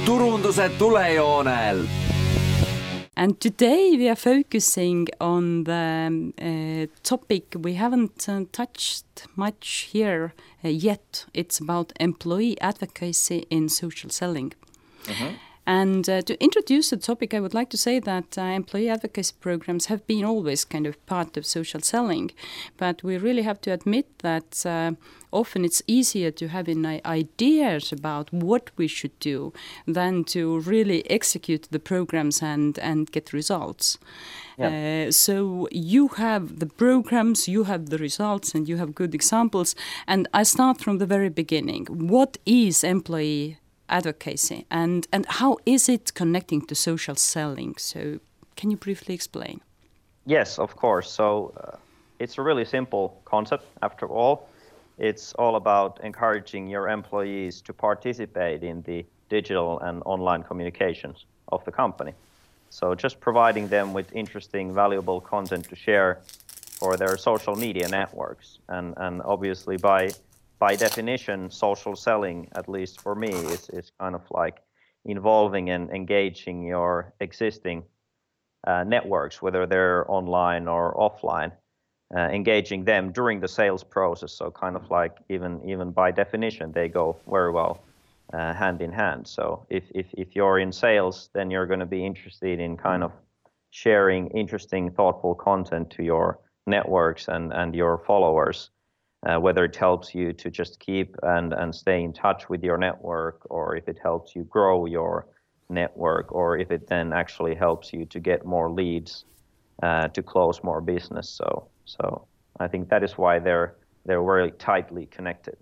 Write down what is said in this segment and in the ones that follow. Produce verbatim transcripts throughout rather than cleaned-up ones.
turunduse tulejoonel. And today we are focusing on the uh, topic we haven't uh, touched much here uh, yet. It's about employee advocacy in social selling. Mm-hmm. And uh, to introduce the topic, I would like to say that uh, employee advocacy programs have been always kind of part of social selling. But we really have to admit that uh, often it's easier to have an ideas about what we should do than to really execute the programs and, and get results. Yeah. Uh, so you have the programs, you have the results, and you have good examples. And I start from the very beginning. What is employee advocacy, and and how is it connecting to social selling? So can you briefly explain? Yes, of course. So uh, it's a really simple concept after all. It's all about encouraging your employees to participate in the digital and online communications of the company. So just providing them with interesting, valuable content to share for their social media networks. And, and obviously by By definition, social selling, at least for me, is, is kind of like involving and engaging your existing uh, networks, whether they're online or offline, uh, engaging them during the sales process. So kind of like even even by definition, they go very well uh, hand in hand. So if, if, if you're in sales, then you're going to be interested in kind of sharing interesting, thoughtful content to your networks and, and your followers. Uh, whether it helps you to just keep and, and stay in touch with your network, or if it helps you grow your network, or if it then actually helps you to get more leads, uh, to close more business. So, so I think that is why they're they're very tightly connected.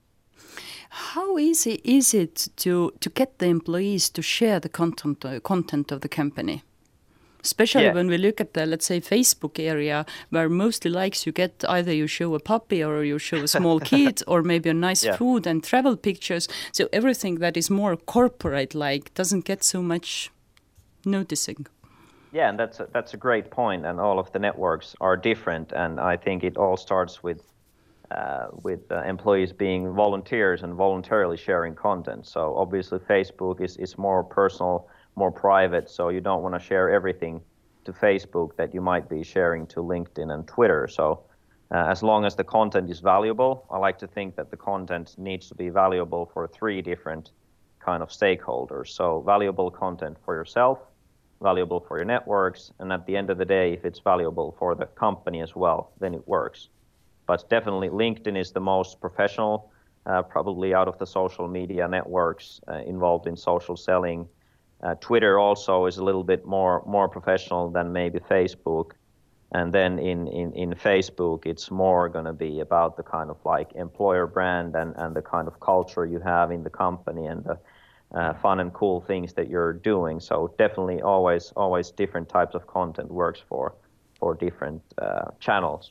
How easy is it to to get the employees to share the content uh, content of the company? Especially yeah. when we look at the, let's say, Facebook area, where mostly likes you get, either you show a puppy or you show a small kid or maybe a nice yeah. food and travel pictures. So everything that is more corporate-like doesn't get so much noticing. Yeah, and that's a, that's a great point. And all of the networks are different. And I think it all starts with uh, with uh, employees being volunteers and voluntarily sharing content. So obviously Facebook is, is more personal, more private, so you don't want to share everything to Facebook that you might be sharing to LinkedIn and Twitter. So uh, as long as the content is valuable, I like to think that the content needs to be valuable for three different kind of stakeholders. So valuable content for yourself, valuable for your networks, and at the end of the day, if it's valuable for the company as well, then it works. But definitely LinkedIn is the most professional, uh, probably out of the social media networks uh, involved in social selling. Uh, Twitter also is a little bit more more professional than maybe Facebook. And then in, in, in Facebook, it's more going to be about the kind of like employer brand and, and the kind of culture you have in the company and the uh, fun and cool things that you're doing. So definitely always always different types of content works for, for different uh, channels.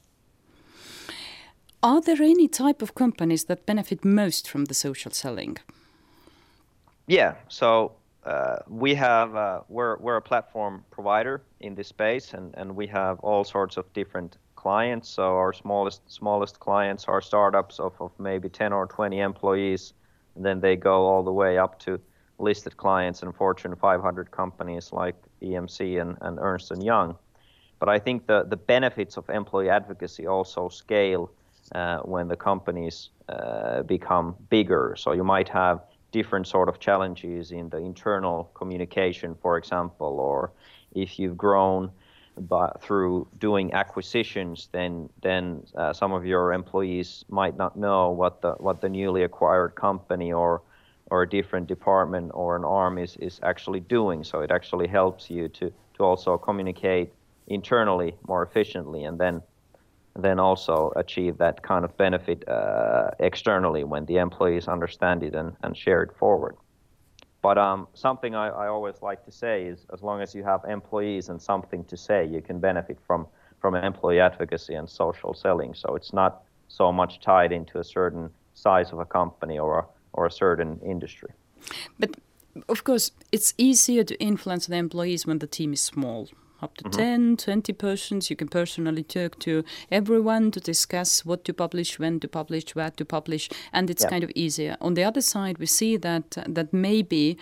Are there any type of companies that benefit most from the social selling? Yeah, so Uh, we have, uh, we're, we're a platform provider in this space, and, and we have all sorts of different clients. So our smallest smallest clients are startups of, of maybe ten or twenty employees, and then they go all the way up to listed clients and Fortune five hundred companies like E M C and, and Ernst and Young. But I think the, the benefits of employee advocacy also scale uh, when the companies uh, become bigger. So you might have different sort of challenges in the internal communication, for example, or if you've grown by, through doing acquisitions, then then uh, some of your employees might not know what the what the newly acquired company or or a different department or an arm is is actually doing. So it actually helps you to to also communicate internally more efficiently, and then then also achieve that kind of benefit uh, externally when the employees understand it and, and share it forward. But um, something I, I always like to say is as long as you have employees and something to say, you can benefit from, from employee advocacy and social selling. So it's not so much tied into a certain size of a company or a, or a certain industry. But of course, it's easier to influence the employees when the team is small. Up to mm-hmm. ten, twenty persons. You can personally talk to everyone to discuss what to publish, when to publish, where to publish, and it's yeah. kind of easier. On the other side, we see that that maybe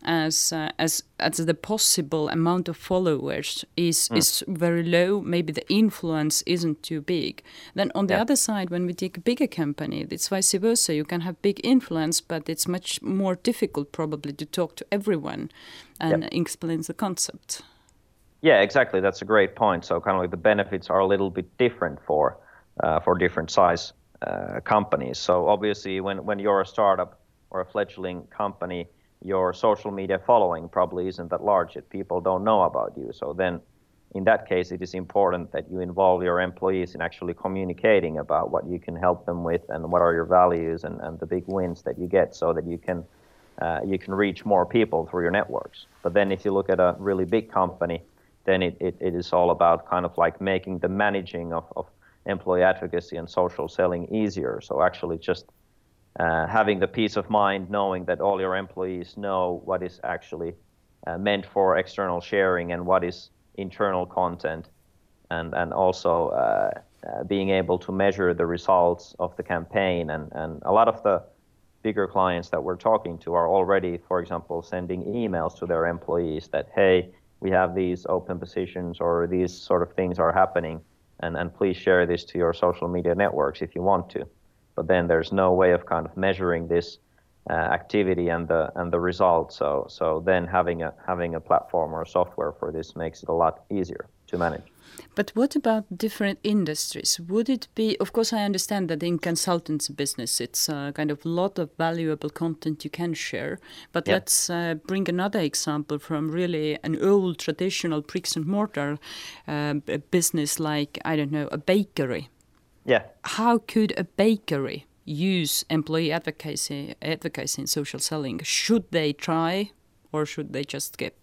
as uh, as as the possible amount of followers is Mm. is very low, maybe the influence isn't too big. Then on the Yeah. other side, when we take a bigger company, it's vice versa. You can have big influence, but it's much more difficult probably to talk to everyone and Yep. explain the concept. Yeah, exactly. That's a great point. So kind of like the benefits are a little bit different for uh, for different size uh, companies. So obviously, when when you're a startup or a fledgling company, your social media following probably isn't that large yet. People don't know about you. So then, in that case, it is important that you involve your employees in actually communicating about what you can help them with and what are your values and, and the big wins that you get, so that you can uh, you can reach more people through your networks. But then, if you look at a really big company, then it, it, it is all about kind of like making the managing of, of employee advocacy and social selling easier. So actually just uh, having the peace of mind knowing that all your employees know what is actually uh, meant for external sharing and what is internal content, and, and also uh, uh, being able to measure the results of the campaign. And, and a lot of the bigger clients that we're talking to are already, for example, sending emails to their employees that, hey, we have these open positions or these sort of things are happening, and, and please share this to your social media networks if you want to. But then there's no way of kind of measuring this uh, activity and the and the results. So so then having a having a platform or software for this makes it a lot easier to manage. But what about different industries? Would it be, of course, I understand that in consultancy business, it's a kind of lot of valuable content you can share. But Yeah. let's uh, bring another example from really an old traditional bricks and mortar um, a business like, I don't know, a bakery. Yeah. How could a bakery use employee advocacy, advocacy in social selling? Should they try or should they just skip?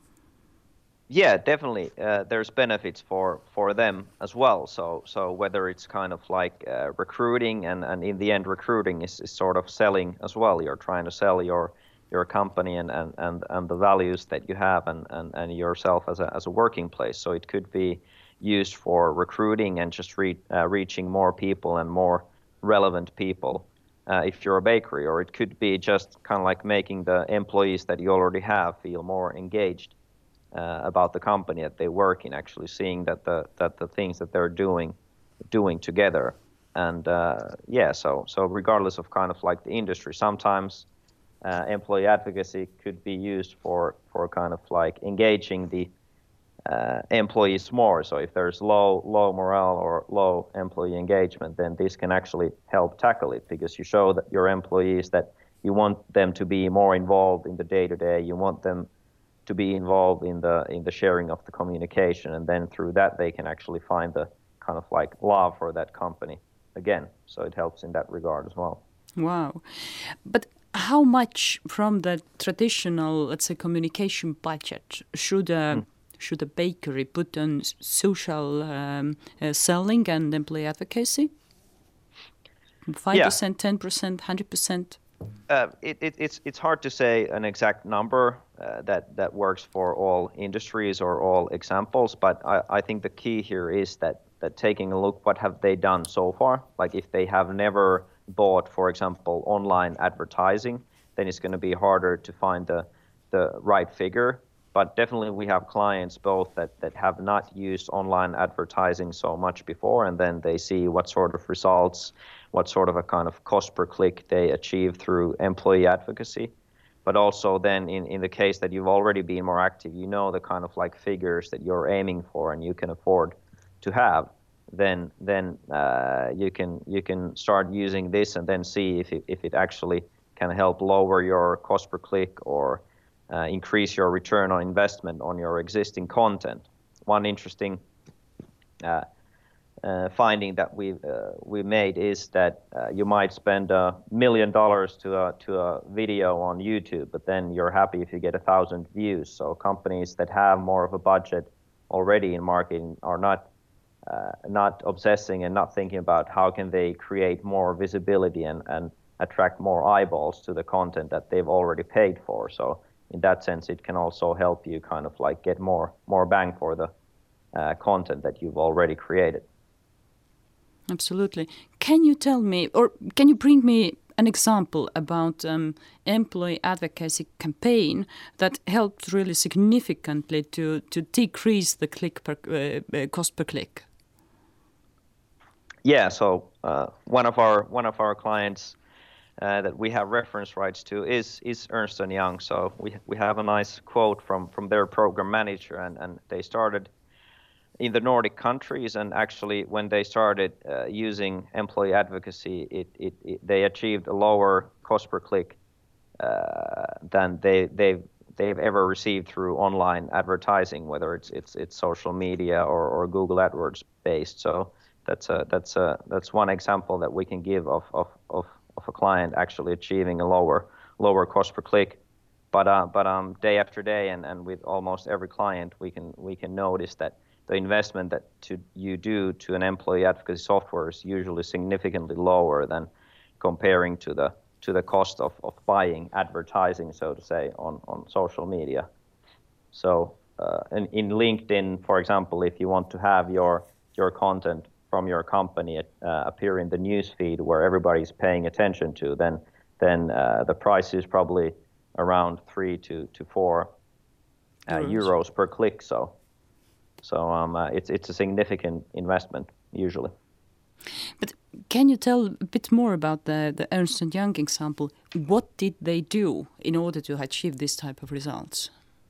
Yeah, definitely. Uh, there's benefits for, for them as well. So so whether it's kind of like uh, recruiting, and, and in the end, recruiting is, is sort of selling as well. You're trying to sell your your company and, and, and, and the values that you have, and, and, and yourself as a as a working place. So it could be used for recruiting and just re, uh, reaching more people and more relevant people uh, if you're a bakery, or it could be just kind of like making the employees that you already have feel more engaged Uh, about the company that they work in, actually seeing that the that the things that they're doing doing together. And uh, yeah, so so regardless of kind of like the industry, sometimes uh, employee advocacy could be used for for kind of like engaging the uh, employees more. So if there's low low morale or low employee engagement, then this can actually help tackle it, because you show that your employees that you want them to be more involved in the day to day. You want them to be involved in the in the sharing of the communication, and then through that they can actually find the kind of like love for that company again. So it helps in that regard as well. Wow. But how much from the traditional, let's say, communication budget should a, mm. should a bakery put on social um, uh, selling and employee advocacy? five percent, yeah. ten percent, one hundred percent? Uh, it, it, it's it's hard to say an exact number uh, that that works for all industries or all examples, but I, I think the key here is that that taking a look, what have they done so far? Like if they have never bought, for example, online advertising, then it's going to be harder to find the the right figure. But definitely we have clients both that that have not used online advertising so much before, and then they see what sort of results, what sort of a kind of cost per click they achieve through employee advocacy. But also then in, in the case that you've already been more active, you know the kind of like figures that you're aiming for and you can afford to have, then then uh, you can you can start using this and then see if it, if it actually can help lower your cost per click or uh, increase your return on investment on your existing content. One interesting uh, Uh, finding that we uh, we made is that uh, you might spend a million dollars to a to a video on YouTube, but then you're happy if you get a thousand views. So companies that have more of a budget already in marketing are not uh, not obsessing and not thinking about how can they create more visibility and, and attract more eyeballs to the content that they've already paid for. So in that sense, it can also help you kind of like get more more bang for the uh, content that you've already created. Absolutely. Can you tell me, or can you bring me an example about um, employee advocacy campaign that helped really significantly to, to decrease the click per, uh, uh, cost per click? Yeah, so uh, one of our one of our clients uh, that we have reference rights to is is Ernst and Young. So we we have a nice quote from from their program manager, and and they started in the Nordic countries, and actually when they started uh, using employee advocacy, it, it, it they achieved a lower cost per click uh, than they they've they've ever received through online advertising, whether it's it's it's social media or, or Google AdWords based. So that's a that's a that's one example that we can give of of of, of a client actually achieving a lower lower cost per click. But uh, but um day after day, and, and with almost every client, we can we can notice that the investment that to, you do to an employee advocacy software is usually significantly lower than comparing to the to the cost of, of buying advertising, so to say, on, on social media. So uh, in, in LinkedIn, for example, if you want to have your your content from your company uh, appear in the news feed where everybody's paying attention to, then then uh, the price is probably around three to to four uh, euros. euros per click. So. So um, uh, it's it's a significant investment usually. But can you tell a bit more about the, the Ernst and Young example? What did they do in order to achieve this type of results?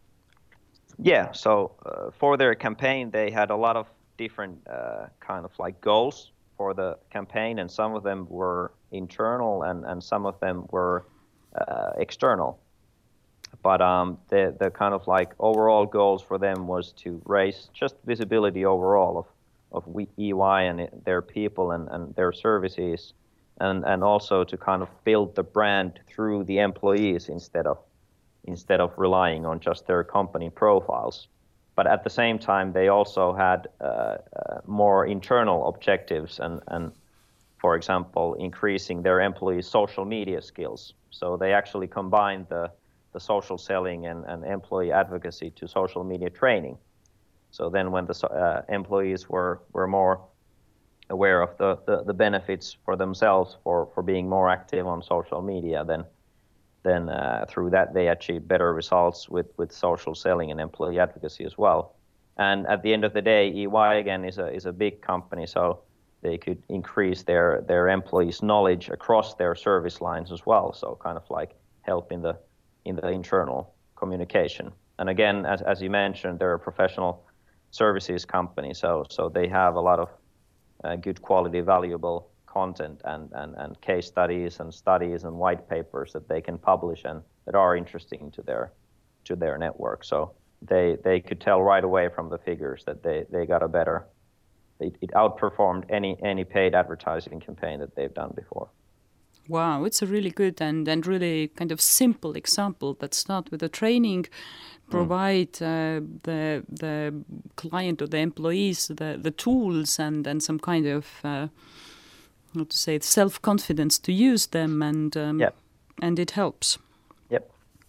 Yeah, so uh, for their campaign, they had a lot of different uh, kind of like goals for the campaign, and some of them were internal and, and some of them were uh, external. But um, the the kind of like overall goals for them was to raise just visibility overall of of E Y and their people and, and their services, and, and also to kind of build the brand through the employees instead of instead of relying on just their company profiles. But at the same time, they also had uh, uh, more internal objectives and, and, for example, increasing their employees' social media skills. So they actually combined the the social selling and, and employee advocacy to social media training. So then when the uh, employees were, were more aware of the, the, the benefits for themselves for, for being more active on social media, then then uh, through that they achieved better results with, with social selling and employee advocacy as well. And at the end of the day, E Y again is a is a big company, so they could increase their, their employees' knowledge across their service lines as well. So kind of like help in the in the internal communication. And again, as as you mentioned, they're a professional services company, so so they have a lot of uh, good quality, valuable content and, and, and case studies and studies and white papers that they can publish and that are interesting to their to their network. So they they could tell right away from the figures that they, they got a better, it, it outperformed any any paid advertising campaign that they've done before. Wow, it's a really good and, and really kind of simple example that start with the training, provide uh, the the client or the employees the, the tools and, and some kind of, uh, how to say, self-confidence to use them, and um, yep. and it helps. Yep.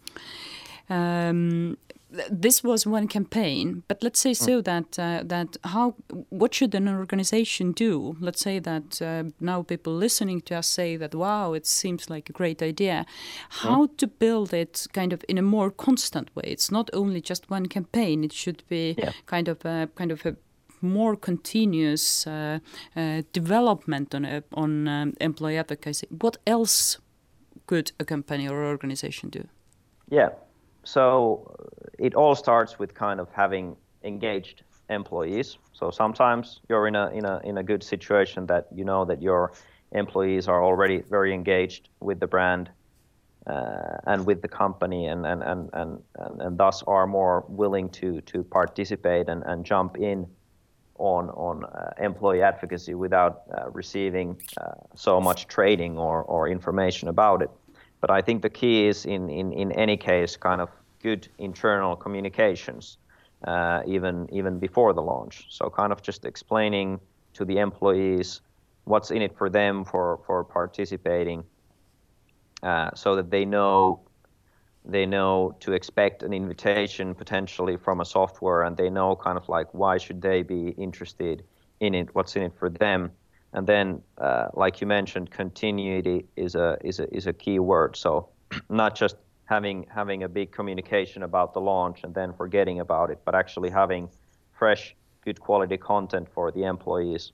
Um, this was one campaign, but let's say so mm. that uh, that how what should an organization do? Let's say that uh, now people listening to us say that wow, it seems like a great idea. How mm. to build it kind of in a more constant way? It's not only just one campaign; it should be yeah. kind of a kind of a more continuous uh, uh, development on a, on um, employee advocacy. What else could a company or organization do? Yeah. So it all starts with kind of having engaged employees. So sometimes you're in a in a in a good situation that you know that your employees are already very engaged with the brand uh, and with the company, and and, and and and and thus are more willing to to participate and, and jump in on on uh, employee advocacy without uh, receiving uh, so much training or or information about it. But I think the key is in, in, in any case kind of good internal communications, uh, even even before the launch. So kind of just explaining to the employees what's in it for them for, for participating, uh, so that they know they know to expect an invitation potentially from a software, and they know kind of like why should they be interested in it, what's in it for them. And then, uh, like you mentioned, continuity is a is a is a key word. So not just having having a big communication about the launch and then forgetting about it, but actually having fresh, good quality content for the employees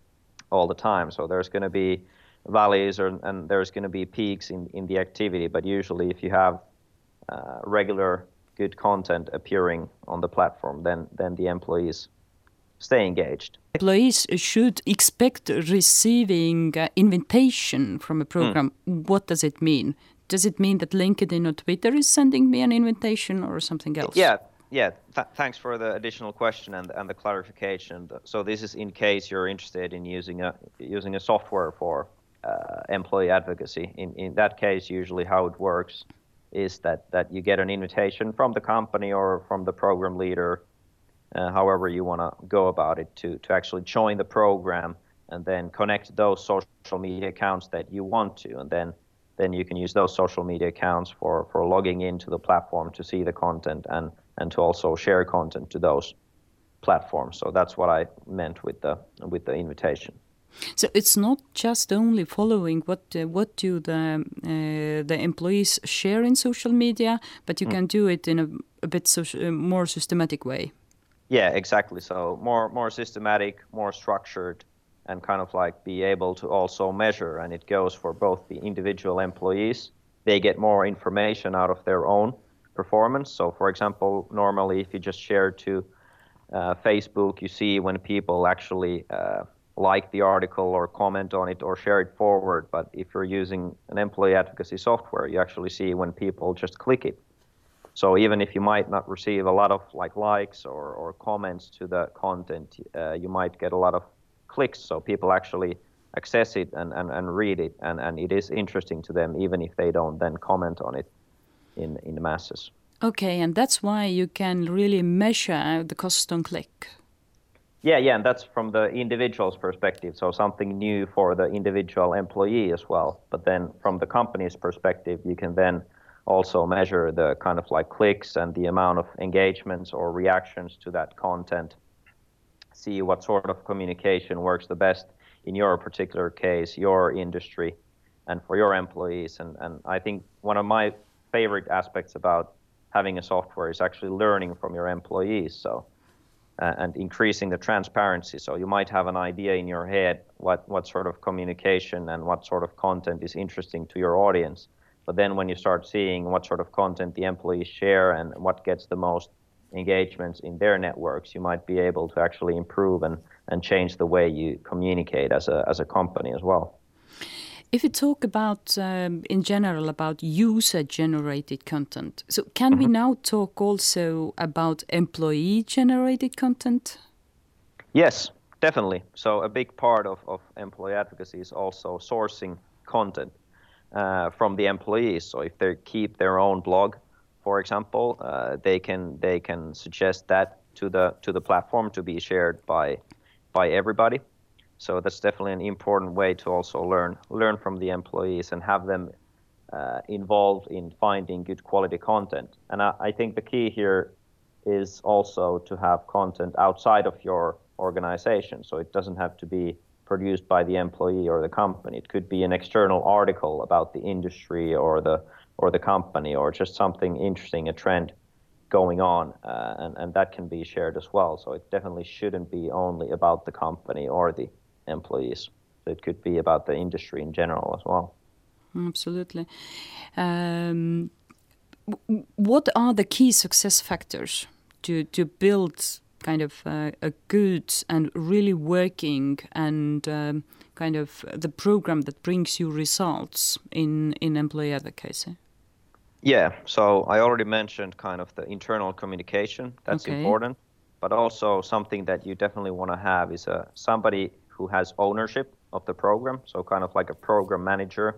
all the time. So there's going to be valleys or, and there's going to be peaks in, in the activity, but usually if you have uh, regular good content appearing on the platform, then then the employees stay engaged. Employees should expect receiving uh, invitation from a program. Mm. What does it mean? Does it mean that LinkedIn or Twitter is sending me an invitation or something else? Yeah, yeah. Th- thanks for the additional question and, and the clarification. So this is in case you're interested in using a using a software for uh, employee advocacy. In in that case, usually how it works is that that you get an invitation from the company or from the program leader, uh, however you want to go about it, to to actually join the program and then connect those social media accounts that you want to, and then then you can use those social media accounts for, for logging into the platform to see the content and, and to also share content to those platforms. So that's what I meant with the with the invitation. So it's not just only following what uh, what do the uh, the employees share in social media, but you mm. can do it in a, a bit social, uh, more systematic way. Yeah, exactly. So more more systematic, more structured, and kind of like be able to also measure. And it goes for both the individual employees. They get more information out of their own performance. So for example, normally if you just share to uh, Facebook, you see when people actually uh, like the article or comment on it or share it forward. But if you're using an employee advocacy software, you actually see when people just click it. So even if you might not receive a lot of like likes or, or comments to the content, uh, you might get a lot of clicks, so people actually access it and, and, and read it, and, and it is interesting to them even if they don't then comment on it in, in the masses. Okay, and that's why you can really measure the cost on click. Yeah, yeah, and that's from the individual's perspective, so something new for the individual employee as well. But then from the company's perspective, you can then also measure the kind of like clicks and the amount of engagements or reactions to that content, see what sort of communication works the best in your particular case, your industry, and for your employees. And, and I think one of my favorite aspects about having a software is actually learning from your employees, so uh, and increasing the transparency. So you might have an idea in your head what, what sort of communication and what sort of content is interesting to your audience. But then when you start seeing what sort of content the employees share and what gets the most engagements in their networks, you might be able to actually improve and, and change the way you communicate as a as a company as well. If you talk about, um, in general, about user-generated content, so can mm-hmm. we now talk also about employee-generated content? Yes, definitely. So a big part of, of employee advocacy is also sourcing content uh, from the employees. So if they keep their own blog, for example, uh, they can they can suggest that to the to the platform to be shared by by everybody. So that's definitely an important way to also learn learn from the employees and have them uh, involved in finding good quality content. And I, I think the key here is also to have content outside of your organization. So it doesn't have to be produced by the employee or the company. It could be an external article about the industry or the or the company, or just something interesting, a trend going on, uh, and, and that can be shared as well. So it definitely shouldn't be only about the company or the employees. So it could be about the industry in general as well. Absolutely. Um, what are the key success factors to, to build kind of uh, a good and really working and um, kind of the program that brings you results in, in employee advocacy? Yeah, so I already mentioned kind of the internal communication. That's okay. important, but also something that you definitely want to have is a somebody who has ownership of the program. So kind of like a program manager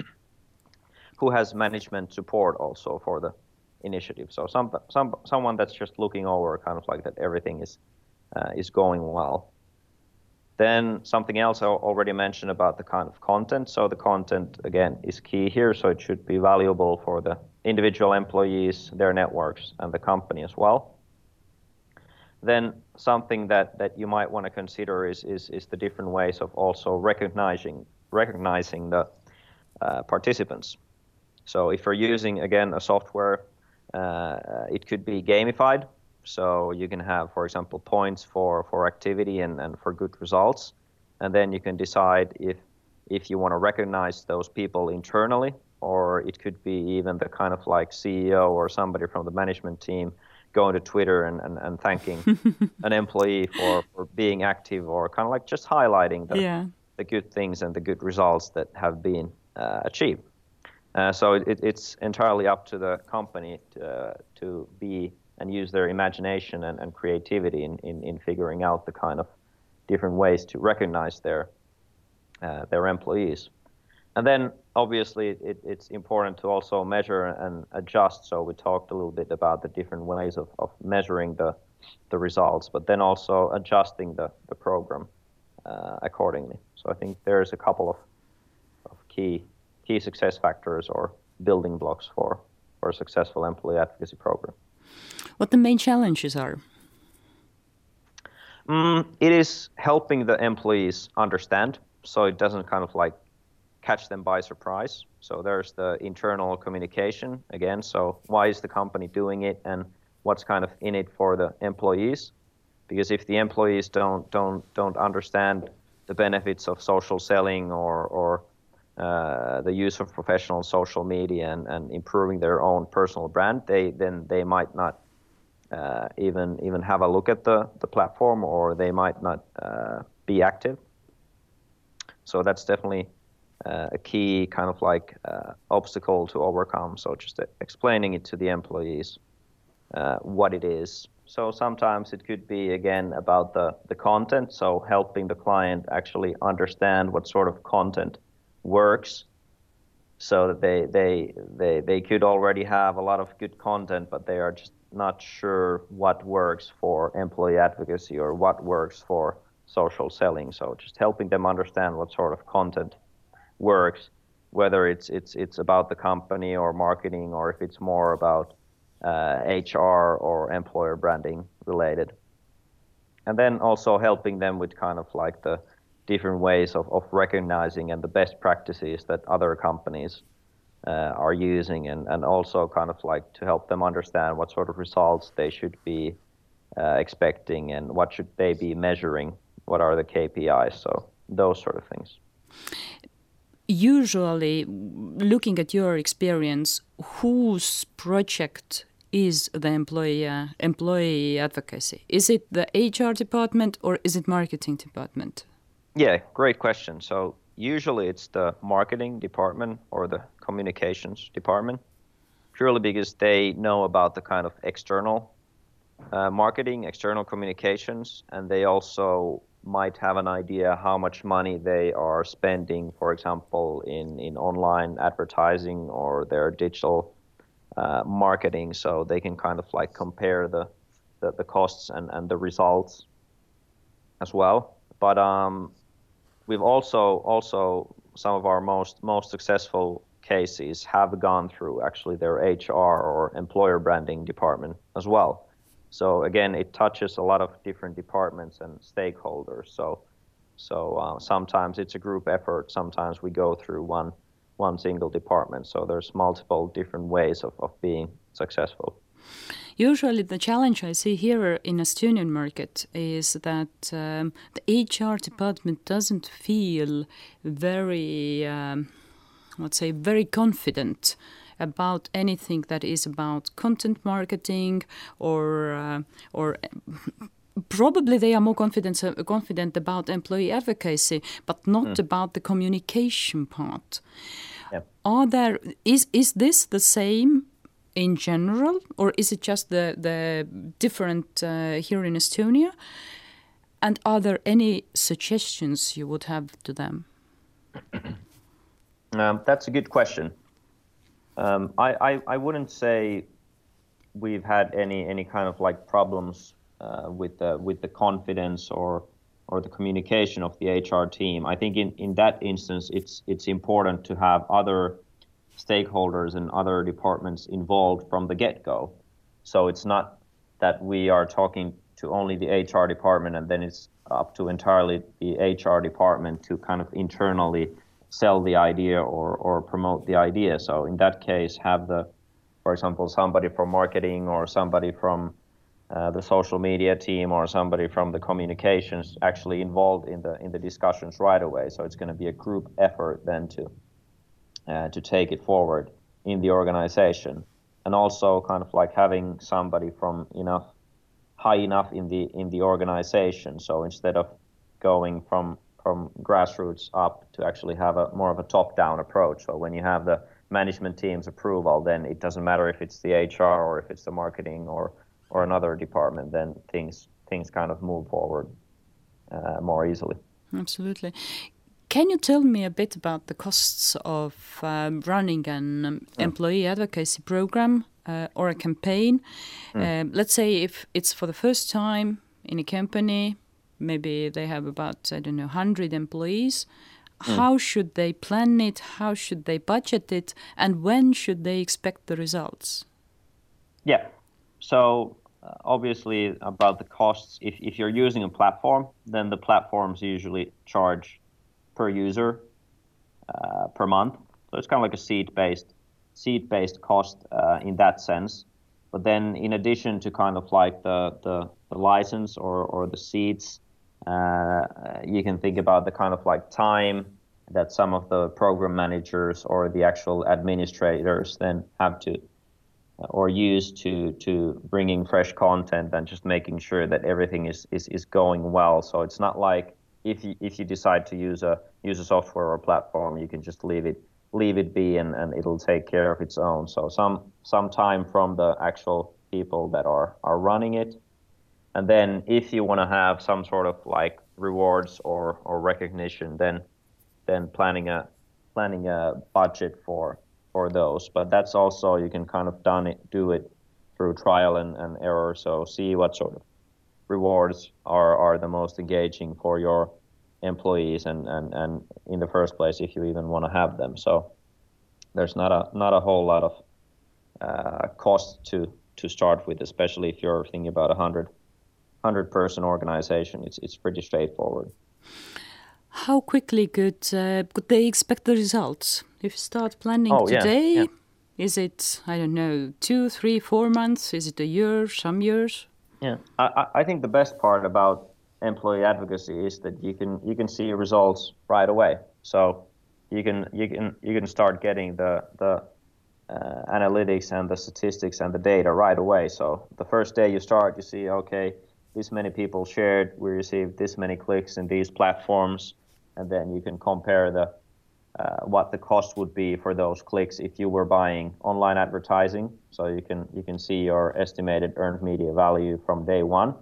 who has management support also for the initiative. So some some someone that's just looking over kind of like that everything is uh, is going well. Then something else I already mentioned about the kind of content. So the content, again, is key here. So it should be valuable for the individual employees, their networks, and the company as well. then something that, that you might want to consider is, is, is the different ways of also recognizing recognizing the uh, participants. So if you're using, again, a software, uh, it could be gamified. So you can have, for example, points for, for activity and, and for good results. And then you can decide if, if you want to recognize those people internally, or it could be even the kind of like C E O or somebody from the management team going to Twitter and, and, and thanking an employee for, for being active, or kind of like just highlighting the, yeah. the good things and the good results that have been uh, achieved. Uh, so it, it's entirely up to the company to, uh, to be and use their imagination and, and creativity in, in, in figuring out the kind of different ways to recognize their uh, their employees. And then obviously it, it's important to also measure and adjust. So we talked a little bit about the different ways of, of measuring the the results, but then also adjusting the, the program uh, accordingly. So I think there's a couple of, of key key success factors or building blocks for, for a successful employee advocacy program. What the main challenges are? Mm, it is helping the employees understand, so it doesn't kind of like catch them by surprise. So there's the internal communication again. So why is the company doing it, and what's kind of in it for the employees? Because if the employees don't don't don't understand the benefits of social selling or or uh, the use of professional social media and, and improving their own personal brand, they then they might not uh, even even have a look at the the platform, or they might not uh, be active. So that's definitely uh, a key kind of like uh, obstacle to overcome. So just explaining it to the employees uh, what it is. So sometimes it could be, again, about the, the content, so helping the client actually understand what sort of content works, so that they, they, they, they could already have a lot of good content, but they are just not sure what works for employee advocacy or what works for social selling. So just helping them understand what sort of content works, whether it's it's it's about the company or marketing, or if it's more about uh, H R or employer branding related. And then also helping them with kind of like the different ways of, of recognizing and the best practices that other companies uh, are using, and, and also kind of like to help them understand what sort of results they should be uh, expecting and what should they be measuring, what are the K P Is, so those sort of things. Usually, looking at your experience, whose project is the employee uh, employee advocacy? Is it the H R department or is it marketing department? Yeah, great question. So usually it's the marketing department or the communications department, purely because they know about the kind of external uh, marketing, external communications, and they also might have an idea how much money they are spending, for example, in, in online advertising or their digital uh, marketing, so they can kind of like compare the, the, the costs and, and the results as well. But um, we've also, also some of our most, most successful cases have gone through actually their H R or employer branding department as well. So again, it touches a lot of different departments and stakeholders. So, so uh, sometimes it's a group effort. Sometimes we go through one, one single department. So there's multiple different ways of, of being successful. Usually the challenge I see here in Estonian market is that um, the H R department doesn't feel very, um, let's say, very confident about anything that is about content marketing, or uh, or probably they are more confident uh, confident about employee advocacy, but not mm. about the communication part. Yep. Are there is is this the same in general, or is it just the the different uh, here in Estonia? And are there any suggestions you would have to them? Um, that's a good question. Um, I, I, I wouldn't say we've had any, any kind of like problems uh, with the with the confidence or or the communication of the H R team. I think in, in that instance, it's it's important to have other stakeholders and other departments involved from the get-go. So it's not that we are talking to only the H R department, and then it's up to entirely the H R department to kind of internally sell the idea or, or promote the idea. So in that case, have the, for example, somebody from marketing or somebody from uh, the social media team or somebody from the communications actually involved in the in the discussions right away. So it's going to be a group effort then to uh, to take it forward in the organization, and also kind of like having somebody from enough high enough in the in the organization. So instead of going from from grassroots up, to actually have a more of a top-down approach. So when you have the management team's approval, then it doesn't matter if it's the H R or if it's the marketing or or another department, then things things kind of move forward uh, more easily. Absolutely. Can you tell me a bit about the costs of um, running an um, employee advocacy program uh, or a campaign? Mm. Uh, let's say if it's for the first time in a company, maybe they have about, I don't know, one hundred employees. Mm. How should they plan it? How should they budget it? And when should they expect the results? Yeah. So uh, obviously about the costs, if, if you're using a platform, then the platforms usually charge per user uh, per month. So it's kind of like a seat-based seat-based cost uh, in that sense. But then in addition to kind of like the, the, the license or, or the seats, uh, you can think about the kind of like time that some of the program managers or the actual administrators then have to or use to to bringing fresh content and just making sure that everything is, is, is going well. So it's not like if you if you decide to use a use a software or a platform, you can just leave it leave it be and, and it'll take care of its own. So some some time from the actual people that are, are running it. And then if you want to have some sort of like rewards or, or recognition, then then planning a planning a budget for for those. But that's also, you can kind of done it do it through trial and, and error. So see what sort of rewards are, are the most engaging for your employees and, and, and in the first place if you even want to have them. So there's not a not a whole lot of uh, cost to to start with, especially if you're thinking about a hundred hundred person organization. It's it's pretty straightforward. How quickly could uh, could they expect the results? If you start planning oh, today, yeah, yeah. Is it, I don't know, two, three, four months? Is it a year, some years? Yeah, I, I think the best part about employee advocacy is that you can you can see results right away. So you can you can you can start getting the the uh, analytics and the statistics and the data right away. So the first day you start, you see, okay, this many people shared, we received this many clicks in these platforms, and then you can compare the uh, what the cost would be for those clicks if you were buying online advertising. So you can you can see your estimated earned media value from day one.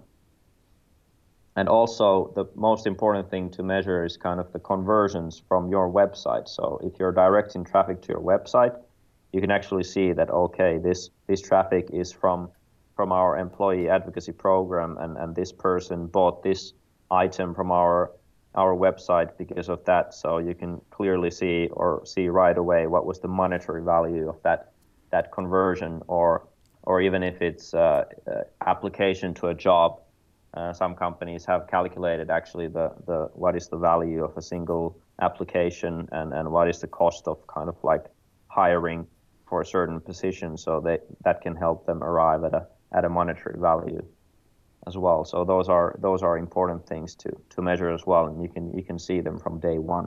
And also the most important thing to measure is kind of the conversions from your website. So if you're directing traffic to your website, you can actually see that, okay, this this traffic is from from our employee advocacy program, and, and this person bought this item from our our website because of that. So you can clearly see or see right away what was the monetary value of that that conversion, or or even if it's uh, uh, application to a job. Uh, some companies have calculated actually the, the what is the value of a single application and, and what is the cost of kind of like hiring for a certain position, so that that can help them arrive at a at a monetary value as well. So those are those are important things to to measure as well, and you can you can see them from day one.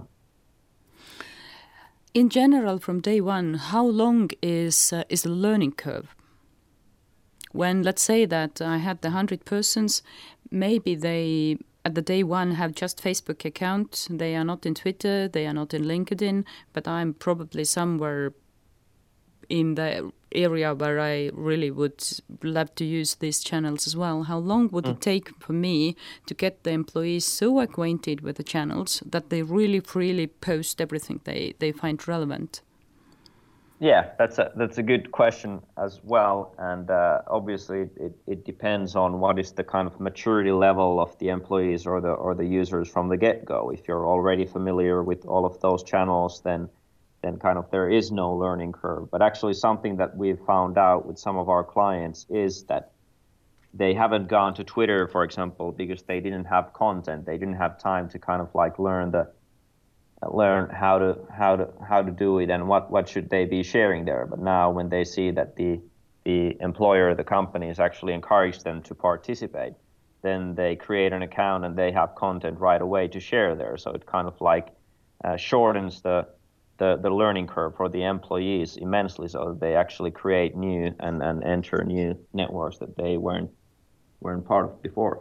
In general, from day one, how long is uh, is the learning curve? When, let's say that I had the hundred persons, maybe they at the day one have just Facebook account. They are not in Twitter, they are not in LinkedIn, but I'm probably somewhere in the area where I really would love to use these channels as well. How long would mm. it take for me to get the employees so acquainted with the channels that they really freely post everything they, they find relevant? Yeah, that's a that's a good question as well, and uh, obviously it, it depends on what is the kind of maturity level of the employees or the or the users from the get-go. If you're already familiar with all of those channels, then then kind of there is no learning curve. But actually something that we've found out with some of our clients is that they haven't gone to Twitter, for example, because they didn't have content. They didn't have time to kind of like learn the learn how to how to how to do it and what what should they be sharing there. But now when they see that the the employer, the company, is actually encouraged them to participate, then they create an account and they have content right away to share there. So it kind of like uh, shortens the, the the learning curve for the employees immensely, so that they actually create new and, and enter new networks that they weren't weren't part of before.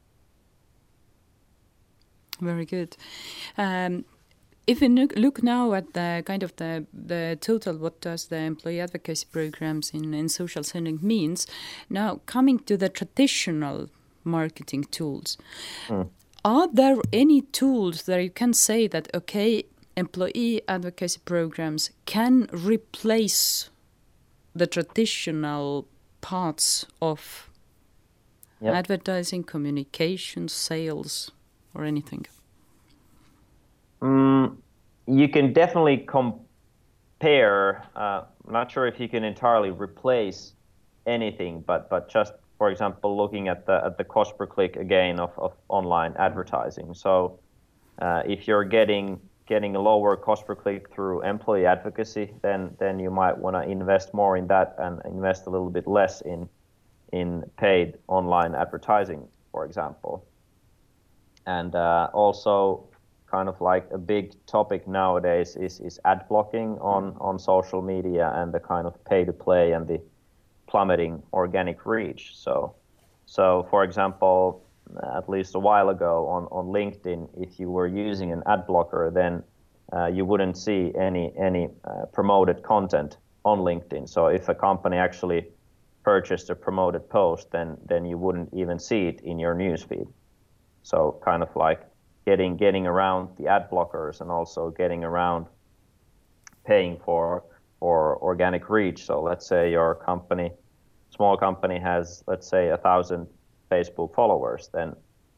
Very good. Um, If we look now at the kind of the, the total, what does the employee advocacy programs in, in social selling means, now coming to the traditional marketing tools, mm. are there any tools that you can say that, okay, employee advocacy programs can replace the traditional parts of yep. advertising, communication, sales, or anything? Mm, you can definitely compare. Uh, I'm not sure if you can entirely replace anything, but but just for example, looking at the at the cost per click again of, of online advertising. So uh, if you're getting getting a lower cost per click through employee advocacy, then then you might want to invest more in that and invest a little bit less in in paid online advertising, for example. And uh, also, kind of like a big topic nowadays is, is ad blocking on, on social media and the kind of pay to play and the plummeting organic reach. So, so for example, at least a while ago on, on LinkedIn, if you were using an ad blocker, then uh, you wouldn't see any any uh, promoted content on LinkedIn. So if a company actually purchased a promoted post, then then you wouldn't even see it in your newsfeed. So kind of like getting getting around the ad blockers and also getting around paying for for organic reach. So let's say your company, small company, has let's say a thousand Facebook followers. Then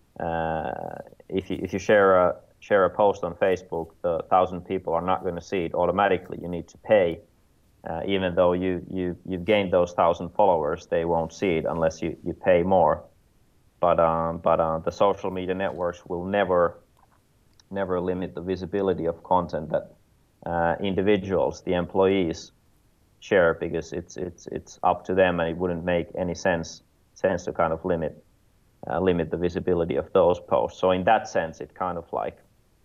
uh, if you if you share a share a post on Facebook, the thousand people are not going to see it automatically. You need to pay, uh, even though you you you've gained those thousand followers. They won't see it unless you you pay more. But um, but uh, the social media networks will never, never limit the visibility of content that uh, individuals, the employees, share, because it's it's it's up to them, and it wouldn't make any sense sense to kind of limit uh, limit the visibility of those posts. So in that sense, it kind of like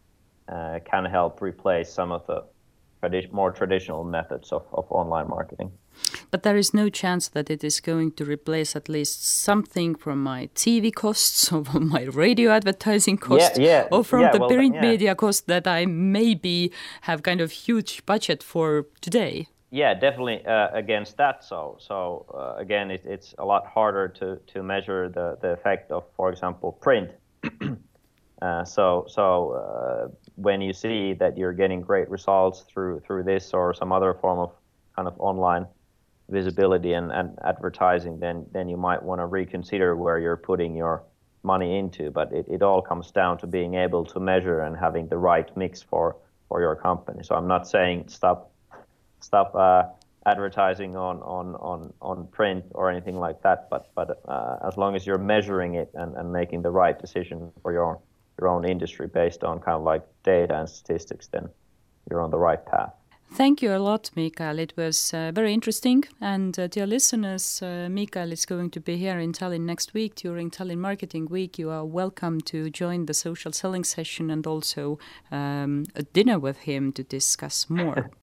uh, can help replace some of the tradi- more traditional methods of, of online marketing. But there is no chance that it is going to replace at least something from my T V costs, or from my radio advertising costs, yeah, yeah, or from yeah, the well, print yeah. media cost that I maybe have kind of huge budget for today. Yeah, definitely uh, against that. So, so uh, again, it, it's a lot harder to, to measure the, the effect of, for example, print. uh, so, so uh, when you see that you're getting great results through through this or some other form of kind of online visibility and, and advertising, then then you might want to reconsider where you're putting your money into. But it, it all comes down to being able to measure and having the right mix for, for your company. So I'm not saying stop stop uh, advertising on, on, on, on print or anything like that, but but uh, as long as you're measuring it and, and making the right decision for your your own industry based on kind of like data and statistics, then you're on the right path. Thank you a lot, Mikael. It was uh, very interesting. And uh, dear listeners, uh, Mikael is going to be here in Tallinn next week during Tallinn Marketing Week. You are welcome to join the social selling session and also um, a dinner with him to discuss more.